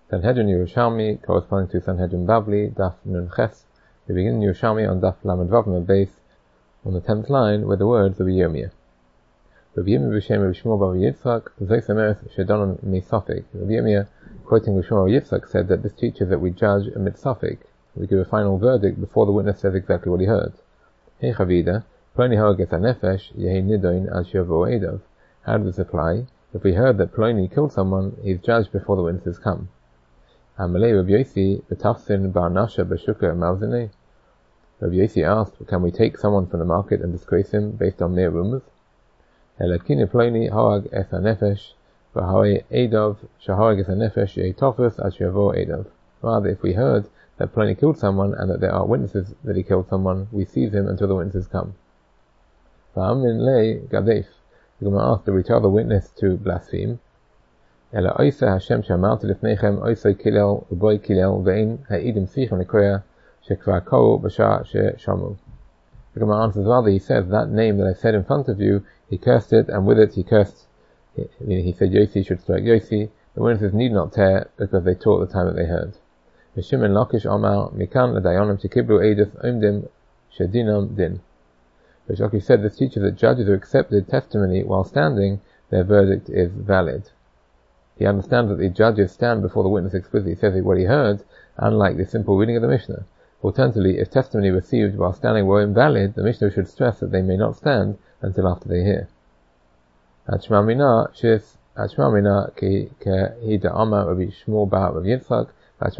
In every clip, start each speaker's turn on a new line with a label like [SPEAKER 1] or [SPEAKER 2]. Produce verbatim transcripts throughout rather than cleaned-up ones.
[SPEAKER 1] Sanhedrin Yerushalmi, corresponding to Sanhedrin Bavli, Daf Nun Ches. We begin Yerushalmi on Daf Lamed Vav Mem Beis, on the tenth line, with the words of Yirmiyah. Rabbi Yirmiyah b'Shem Rabbi Shmuel bar Yitzchak, Zois Emeres Shedonon Misafik. Rabbi Yirmiyah, quoting Rabbi Shmuel bar Yitzchak, said that this teaches that we judge amid Safik. We give a final verdict before the witness says exactly what he heard. Hey Chavida, Ploni Hoaget HaNefesh, Yehi Nidoin Al Shavo Edav. How does this apply? If we heard that Ploni killed someone, he is judged before the witnesses come. Amalei Rabbi Yossi, B'tafsin Bar Nasha B'Shuka Mavzene. Rabbi Yossi asked, can we take someone from the market and disgrace him based on mere rumors? Elakine Ploni Hoag Es HaNefesh, V'Hoi Edav, Shahoag Es HaNefesh, Yehi Tofus Al Shavo Edav. Rather, if we heard that Ploni killed someone and that there are witnesses that he killed someone, we seize him until the witnesses come. V'amin Le Gadef. The Gemara asked, do we tell the witness to blaspheme? Ela oisa Hashem she'amarti lifnechem oisa kilel uboy kilel ve'in ha'idim sichim lekoya shekvar kou b'shah she'shamu. The Gemara answers, rather he says, that name that I said in front of you, he cursed it, and with it he cursed, he, he said Yossi should strike Yossi. The witnesses need not tear, because they taught the time that they heard. Shimon Lakish Omar Mikan L'dayonim Shekiblu Eidus Omdim Shedinam Din. Rish Lakish said this teaches that judges who accepted testimony while standing, their verdict is valid. He understands that the judges stand before the witness explicitly says what he heard, unlike the simple reading of the Mishnah. Alternatively, if testimony received while standing were invalid, the Mishnah should stress that they may not stand until after they hear. Hachma Mina Shis Hachma Mina Ki Hida Amar Rabbi Shmuel bar Rabbi Yitzchak.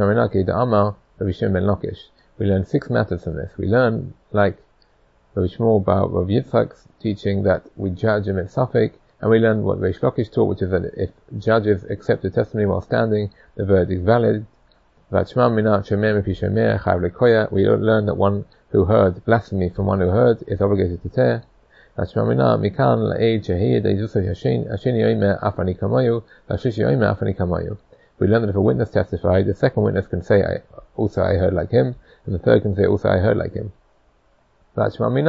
[SPEAKER 1] We learn six matters from this. We learn, like Rabbi Shmuel bar Rabbi Yitzchak's teaching, that we judge amid Safek, and we learn what Rish Lakish taught, which is that if judges accept the testimony while standing, the verdict is valid. We learn that one who heard blasphemy from one who heard is obligated to tear. We learn that if a witness testified, the second witness can say, I, also I heard like him, and the third can say, also I heard like him. We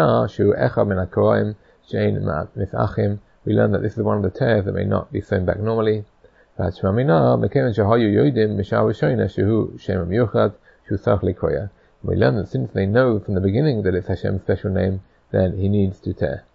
[SPEAKER 1] learn that this is one of the tears that may not be sewn back normally. We learn that since they know from the beginning that it's Hashem's special name, then he needs to tear.